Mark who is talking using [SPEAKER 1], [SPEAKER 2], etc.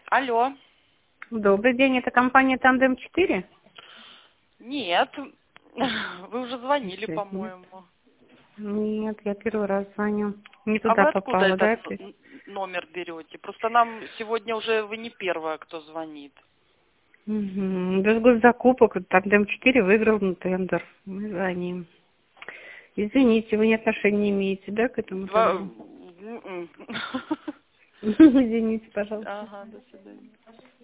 [SPEAKER 1] Алло.
[SPEAKER 2] Добрый день, это компания Тандем-4?
[SPEAKER 1] Нет, вы уже звонили,
[SPEAKER 2] Действительно.
[SPEAKER 1] по-моему.
[SPEAKER 2] Нет, я первый раз звоню. Не
[SPEAKER 1] А
[SPEAKER 2] туда
[SPEAKER 1] вы откуда
[SPEAKER 2] попала,
[SPEAKER 1] этот
[SPEAKER 2] да? То есть?
[SPEAKER 1] номер берете? Просто нам сегодня уже вы не первая, кто звонит.
[SPEAKER 2] Без госзакупок Тандем-4 выиграл на тендер. Мы звоним. Извините, вы отношения не имеете, да, к этому тендеру?
[SPEAKER 1] М-м.
[SPEAKER 2] Извините, пожалуйста.
[SPEAKER 1] Ага, до свидания.